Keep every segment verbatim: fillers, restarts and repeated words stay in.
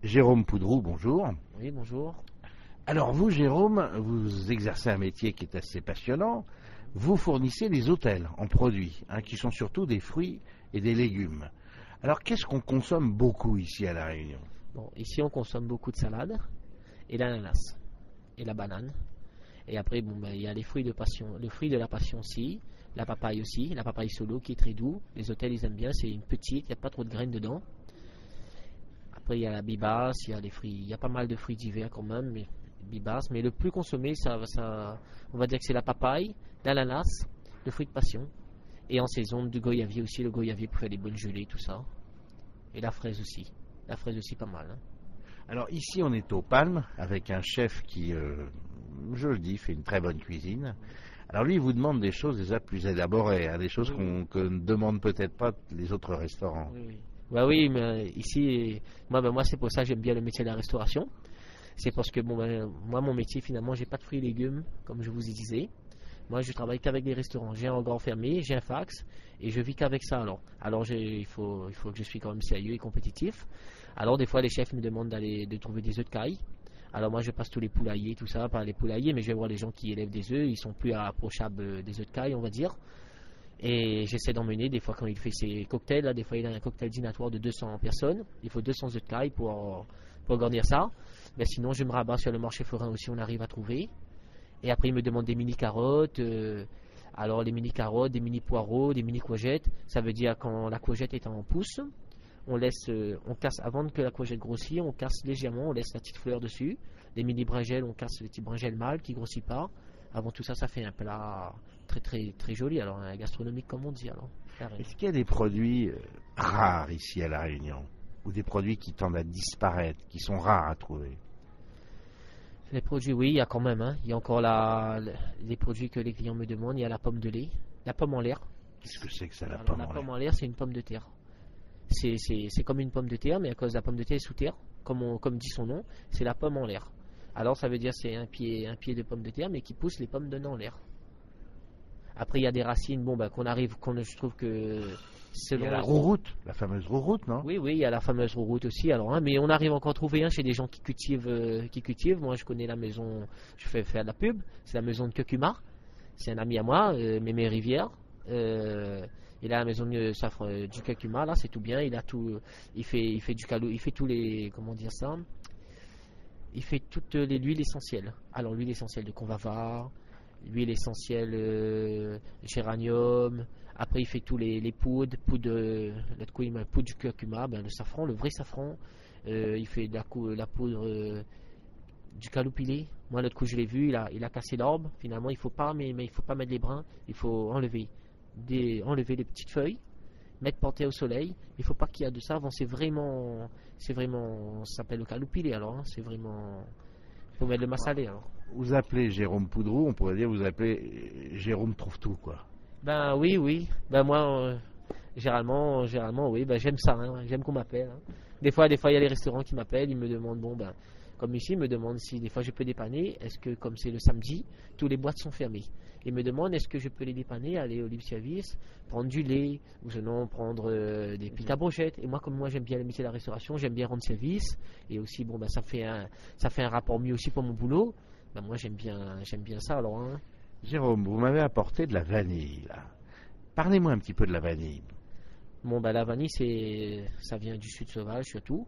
Jérôme Poudroux, bonjour. Oui, bonjour. Alors vous, Jérôme, vous exercez un métier qui est assez passionnant. Vous fournissez des hôtels en produits, hein, qui sont surtout des fruits et des légumes. Alors qu'est-ce qu'on consomme beaucoup ici à La Réunion? Bon, ici on consomme beaucoup de salade et l'ananas et la banane. Et après, bon, ben, il y a les fruits de passion, le fruit de la passion aussi, la papaye aussi, la papaye solo qui est très doux. Les hôtels ils aiment bien, c'est une petite, il n'y a pas trop de graines dedans. Après il y a la bibasse, il y a les fruits, il y a pas mal de fruits d'hiver quand même, mais bibasse. Mais le plus consommé, ça, ça, on va dire que c'est la papaye, l'ananas, le fruit de passion. Et en saison, du goyavier aussi, le goyavier pour faire des bonnes gelées, tout ça. Et la fraise aussi. La fraise aussi pas mal. Hein. Alors ici on est aux Palmes avec un chef qui, euh, je le dis, fait une très bonne cuisine. Alors lui il vous demande des choses déjà plus élaborées, hein, des choses Oui. qu'on que ne demandent peut-être pas les autres restaurants. Oui, oui. Bah oui, mais ici, moi, ben, moi c'est pour ça que j'aime bien le métier de la restauration. C'est parce que bon, ben, moi, mon métier, finalement, j'ai pas de fruits et légumes, comme je vous y disais. Moi, je travaille qu'avec des restaurants. J'ai un grand fermé, j'ai un fax, et je vis qu'avec ça. Alors, alors j'ai- il faut, il faut que je suis quand même sérieux et compétitif. Alors, des fois, les chefs me demandent d'aller de trouver des œufs de caille. Alors, moi, je passe tous les poulaillers, tout ça, par les poulaillers, mais je vais voir les gens qui élèvent des œufs. Ils sont plus approchables euh, des œufs de caille, on va dire. Et j'essaie d'emmener, des fois, quand il fait ses cocktails, là, des fois, il a un cocktail dînatoire de deux cents personnes. Il faut deux cents œufs de caille pour, pour garnir ça. Mais sinon, je me rabats sur le marché forain aussi, on arrive à trouver. Et après, il me demande des mini carottes. euh, alors, les mini carottes, des mini poireaux, des mini courgettes. Ça veut dire quand la courgette est en pousse, on laisse, euh, on casse avant que la courgette grossisse, on casse légèrement, on laisse la petite fleur dessus. Les mini brinjelles, on casse les petits brinjelles mâles qui grossit pas. Avant tout ça, ça fait un plat très très très joli. Alors, un gastronomique comme on dit. Alors, carré. Est-ce qu'il y a des produits euh, rares ici à La Réunion? Ou des produits qui tendent à disparaître, qui sont rares à trouver? Les produits, oui, il y a quand même. Hein. Il y a encore la, les produits que les clients me demandent. Il y a la pomme de lait, la pomme en l'air. Qu'est-ce que c'est que ça, la Alors, pomme la en pomme l'air? en l'air, c'est une pomme de terre. C'est, c'est, c'est comme une pomme de terre, mais à cause de la pomme de terre est sous terre, comme, on- comme dit son nom, c'est la pomme en l'air. Alors ça veut dire c'est un pied, un pied de pomme de terre, mais qui pousse les pommes donnant en l'air. Après il y a des racines, bon bah qu'on arrive, qu'on je trouve que Il selon y a la les- rouroute, la fameuse rouroute, non? oui oui il y a la fameuse rouroute aussi. Alors hein, mais on arrive encore à trouver un chez des gens qui cultivent, euh, qui cultivent. Moi je connais la maison, je fais faire de la pub, c'est la maison de Curcuma. C'est un ami à moi, euh, Mémé Rivière. Euh, il a la maison de safran, euh, du curcuma, là, c'est tout bien. Il a tout, il fait, il fait du calou, il fait tous les, comment dire ça Il fait toutes les l'huile essentielle. Alors l'huile essentielle de convava, l'huile essentielle euh, géranium. Après il fait tous les, les poudres, poudre, euh, la coup, il met poudre du curcuma, ben, le safran, le vrai safran. Euh, il fait de la, cou- la poudre euh, du caloupilé. Moi, l'autre coup, je l'ai vu, il a, il a cassé l'arbre. Finalement, il faut pas, mais, mais il faut pas mettre les brins. Il faut enlever, des, enlever les petites feuilles, mettre porter au soleil. Il faut pas qu'il y ait de ça. Avant, c'est vraiment, c'est vraiment, ça s'appelle le caloupilé. Alors, hein, c'est vraiment, il faut mettre le massalé. Alors. Vous appelez Jérôme Poudroux, on pourrait dire vous appelez euh, Jérôme trouve tout, quoi. Ben oui, oui. Ben moi, euh, généralement, généralement, oui. Ben j'aime ça. Hein, j'aime qu'on m'appelle. Hein. Des fois, des fois, il y a les restaurants qui m'appellent. Ils me demandent, bon ben. Comme ici, ils me demandent si des fois je peux dépanner. Est-ce que, comme c'est le samedi, tous les boîtes sont fermées. Ils me demandent est-ce que je peux les dépanner, aller au libre service, prendre du lait, ou sinon prendre euh, des piques à brochettes. Et moi, comme moi j'aime bien le métier de la restauration, j'aime bien rendre service. Et aussi, bon, ben, ça fait un, ça fait un rapport mieux aussi pour mon boulot. Ben, moi, j'aime bien, j'aime bien ça. Alors, hein. Jérôme, vous m'avez apporté de la vanille, là. Parlez-moi un petit peu de la vanille. Bon, ben, la vanille, c'est, ça vient du sud sauvage surtout.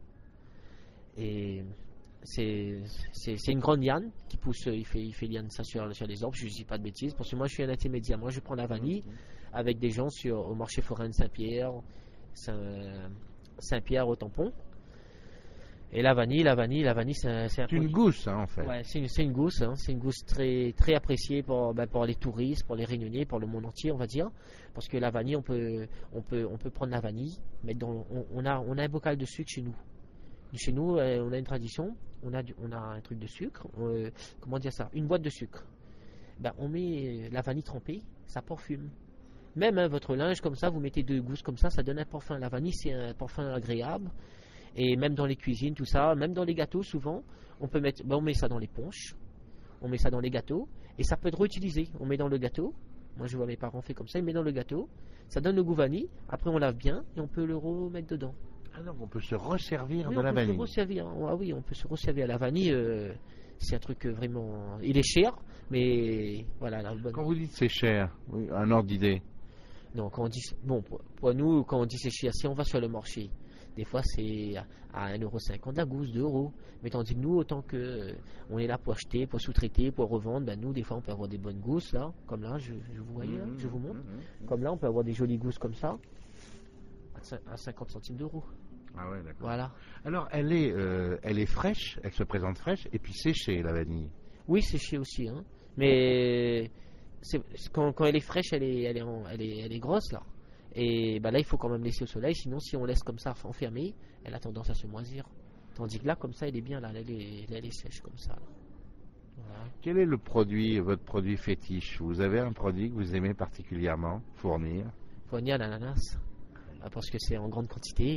Et c'est, c'est, c'est une grande liane qui pousse, il fait, il fait liane ça sur, sur les arbres, je ne dis pas de bêtises, parce que moi je suis un intermédiaire. Moi je prends la vanille avec des gens sur, au marché forain de Saint-Pierre, Saint, Saint-Pierre au tampon. Et la vanille, la vanille, la vanille, c'est un, c'est un C'est une produit- gousse, hein, en fait. Ouais, c'est une, c'est une gousse, hein, c'est une gousse très, très appréciée pour, ben, pour les touristes, pour les réunionnais, pour le monde entier, on va dire. Parce que la vanille, on peut, on peut, on peut prendre la vanille, mettre dans, on, on a, on a un bocal de sucre chez nous. Chez nous, euh, on a une tradition, on a, du- on a un truc de sucre, euh, comment dire ça, une boîte de sucre. Ben, on met la vanille trempée, ça parfume. Même hein, votre linge comme ça, vous mettez deux gousses comme ça, ça donne un parfum. La vanille, c'est un parfum agréable. Et même dans les cuisines, tout ça, même dans les gâteaux, souvent, on peut mettre, ben, on met ça dans les punches, on met ça dans les gâteaux, et ça peut être réutilisé. On met dans le gâteau. Moi, je vois mes parents faire comme ça, ils mettent dans le gâteau. Ça donne le goût vanille. Après, on lave bien et on peut le remettre dedans. Ah donc on peut se resservir Oui, de on la peut se vanille. resservir. Ah oui, on peut se resservir. La vanille, euh, c'est un truc euh, vraiment. Il est cher, mais voilà. La bonne... Quand vous dites c'est cher, oui, un ordre d'idée. Non, quand on dit. Bon, pour, pour nous, quand on dit c'est cher, si on va sur le marché, des fois c'est à un euro cinquante la gousse, deux euros. Mais tandis que nous, autant que euh, on est là pour acheter, pour sous-traiter, pour revendre, ben nous, des fois, on peut avoir des bonnes gousses, là. Comme là, je, je vous voyais, là, je vous montre. Mmh, mmh. Comme là, on peut avoir des jolies gousses comme ça, à cinquante centimes d'euros. Ah ouais, d'accord. Voilà. Alors elle est, euh, elle est fraîche, elle se présente fraîche, et puis séchée la vanille. Oui, séchée aussi, hein. Mais c'est- quand, quand elle est fraîche, elle est, elle est, en- elle est, elle est grosse, là. Et bah là, il faut quand même laisser au soleil, sinon, si on laisse comme ça enfermée, elle a tendance à se moisir. Tandis que là, comme ça, elle est bien, là, elle est, elle est sèche comme ça, là. Voilà. Quel est le produit, votre produit fétiche? Vous avez un produit que vous aimez particulièrement fournir? Fournir l'ananas, euh, parce que c'est en grande quantité.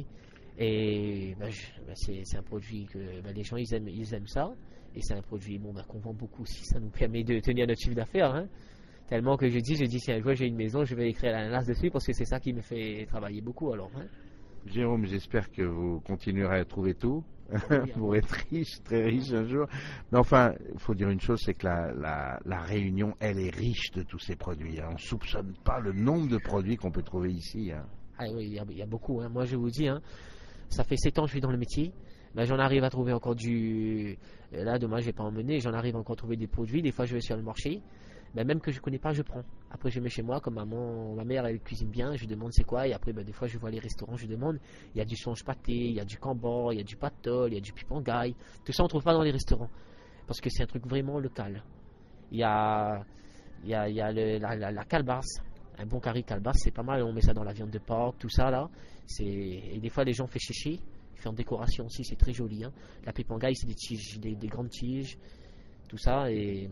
Et bah, je- bah, c'est c'est un produit que bah, les gens ils aiment, ils aiment ça. Et c'est un produit bon, bah, qu'on vend beaucoup aussi. Ça nous permet de tenir notre chiffre d'affaires, hein. Tellement que je dis, je dis si un jour j'ai une maison, je vais écrire l'ananas dessus parce que c'est ça qui me fait travailler beaucoup alors, hein. Jérôme, j'espère que vous continuerez à trouver tout Oui, pour être riche, très riche un jour. Mais enfin, il faut dire une chose, c'est que la, la, la Réunion, elle est riche de tous ces produits, hein. On ne soupçonne pas le nombre de produits qu'on peut trouver ici, hein. Ah oui, il y, a- il y a beaucoup, hein. Moi je vous dis, hein, ça fait sept ans que je suis dans le métier. Ben, j'en arrive à trouver encore du. euh, Là, dommage, je n'ai pas emmené. J'en arrive encore à trouver des produits. Des fois, je vais sur le marché. Ben, même que je ne connais pas, je prends. Après, je mets chez moi, comme maman, ma mère, elle cuisine bien. Je demande c'est quoi. Et après, ben, des fois, je vois les restaurants, je demande. Il y a du songe pâté, il y a du cambord, il y a du patol, il y a du pipangaille. Tout ça, on ne trouve pas dans les restaurants. Parce que c'est un truc vraiment local. Il y a, il y a, il y a le- la, la, la calebasse. Un bon curry calebasse, c'est pas mal. On met ça dans la viande de porc, tout ça, là. C'est... Et des fois, les gens font chécher. Fait en décoration aussi, c'est très joli, hein. La pipangaille, c'est des tiges, des, des grandes tiges, tout ça. Et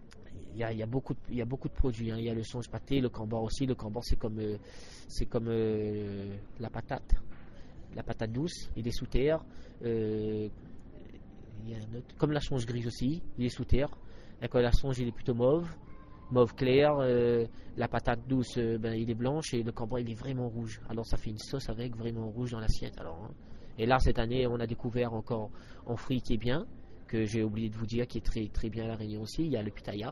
il y a, il y a beaucoup, de, il y a beaucoup de produits, hein. Il y a le songe pâté, le cambord aussi. Le cambord, c'est comme, euh, c'est comme euh, la patate, la patate douce. Il est sous terre. Euh, il y a un autre, comme la songe grise aussi, il est sous terre. Et quand la songe, il est plutôt mauve, mauve clair. Euh, la patate douce, euh, ben, il est blanche et le cambord, il est vraiment rouge. Alors ça fait une sauce avec vraiment rouge dans l'assiette. Alors, hein. Et là, cette année, on a découvert encore un fruit qui est bien, que j'ai oublié de vous dire, qui est très, très bien à La Réunion aussi. Il y a le pitaya.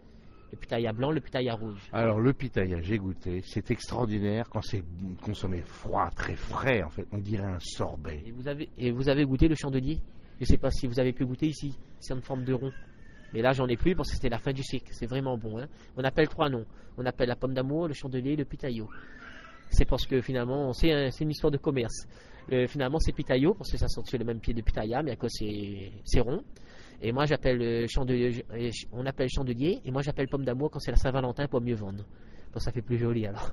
Le pitaya blanc, le pitaya rouge. Alors le pitaya, j'ai goûté, c'est extraordinaire quand c'est consommé froid, très frais en fait, on dirait un sorbet. Et vous avez, et vous avez goûté le chandelier? Je ne sais pas si vous avez pu goûter ici. C'est en forme de rond. Mais là, j'en ai plus parce que c'était la fin du cycle. C'est vraiment bon, hein. On appelle trois noms. On appelle la pomme d'amour, le chandelier et le pitayo. C'est parce que finalement, c'est un, c'est une histoire de commerce. Euh, finalement, c'est pitayo parce que ça sort sur le même pied de pitaya, mais à cause c'est c'est rond. Et moi, j'appelle euh, chandelier, euh, on appelle chandelier, et moi, j'appelle pomme d'amour quand c'est la Saint-Valentin pour mieux vendre. Bon, ça fait plus joli alors.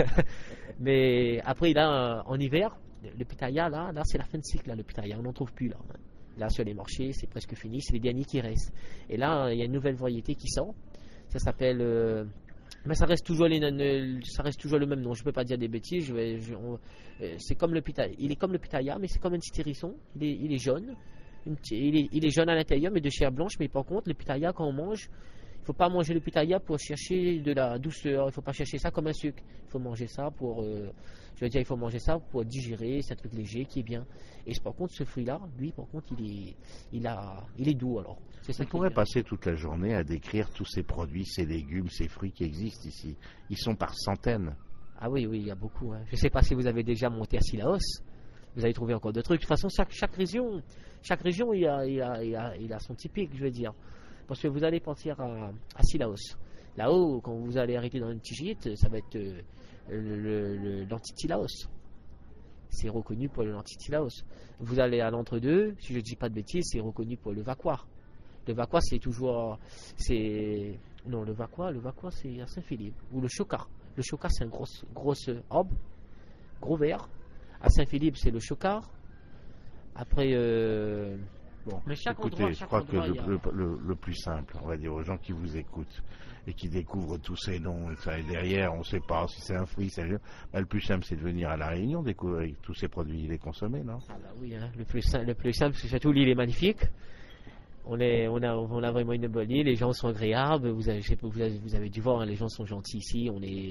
Mais après, là, en hiver, le pitaya, là, là c'est la fin de cycle, là, le pitaya, on n'en trouve plus là. Là, sur les marchés, c'est presque fini, c'est les derniers qui restent. Et là, il y a une nouvelle variété qui sort. Ça s'appelle. Euh, mais ça reste toujours les, ça reste toujours le même nom. Je peux pas dire des bêtises. Je vais, je, on, euh, c'est comme le pitaya. Il est comme le pitaya, mais c'est comme un petit hérisson. Il est, il est jaune. Une, il, est, il est jaune à l'intérieur, mais de chair blanche. Mais par contre, le pitaya, quand on mange, il faut pas manger le pitaya pour chercher de la douceur. Il faut pas chercher ça comme un sucre. Il faut manger ça pour. Euh, je veux dire, il faut manger ça pour digérer. C'est un truc léger qui est bien. Et par contre, ce fruit-là, lui, par contre, il est, il a, il est doux alors. C'est ça On qui est pourrait bien. passer toute la journée à décrire tous ces produits, ces légumes, ces fruits qui existent ici. Ils sont par centaines. Ah oui, oui, il y a beaucoup, hein. Je ne sais pas si vous avez déjà monté à Sillaos. Vous avez trouvé encore d'autres trucs. De toute façon, chaque, chaque région, chaque région, il a, il, a, il, a, il a son typique, je veux dire. Parce que vous allez partir à, à Sillaos. Là-haut, quand vous allez arrêter dans une petite gîte, ça va être euh, le, le, le, l'antitilaos. C'est reconnu pour le l'antitilaos. Vous allez à l'entre-deux, si je ne dis pas de bêtises, c'est reconnu pour le vaquois. Le vaquois, c'est toujours. C'est, non, le vaquois, le vaquois, c'est à Saint-Philippe. Ou le choca. Le choca, c'est un gros, gros arbre, gros vert. À Saint-Philippe, c'est le chocard. Après, euh, Bon, mais chaque écoutez, endroit, je chaque crois que endroit, le, il y a- le, le- le plus simple, on va dire aux gens qui vous écoutent et qui découvrent tous ces noms, et, ça, et derrière, on ne sait pas si c'est un fruit, c'est un... Bah, le plus simple, c'est de venir à La Réunion, découvrir tous ces produits, les consommer, non? Ah bah oui, hein, le, plus simple, le plus simple, c'est surtout l'île est magnifique. On, est, on, a, on a vraiment une bonne île, les gens sont agréables, vous avez, je sais pas, vous avez, vous avez dû voir, hein, les gens sont gentils ici, on est,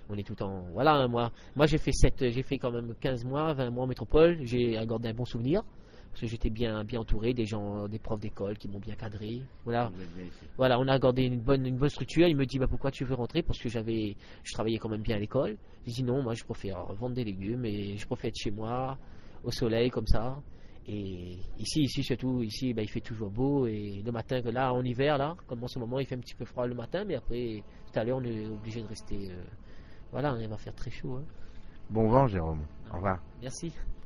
On est tout en. Voilà, hein, moi, moi j'ai fait sept, j'ai fait quand même quinze mois, vingt mois en métropole. J'ai gardé un bon souvenir. Parce que j'étais bien, bien entouré, des gens, des profs d'école qui m'ont bien cadré. Voilà. Voilà, on a gardé une bonne, une bonne structure. Il me dit bah, pourquoi tu veux rentrer? Parce que j'avais, je travaillais quand même bien à l'école. Je dis non, moi je préfère vendre des légumes et je préfère être chez moi, au soleil comme ça. Et ici, ici surtout, ici bah, il fait toujours beau. Et le matin, là en hiver, là, comme en ce moment, il fait un petit peu froid le matin, mais après, tout à l'heure, on est obligé de rester. Euh, voilà, il va faire très chaud. Hein. Bon vent, Jérôme. Au revoir. Merci.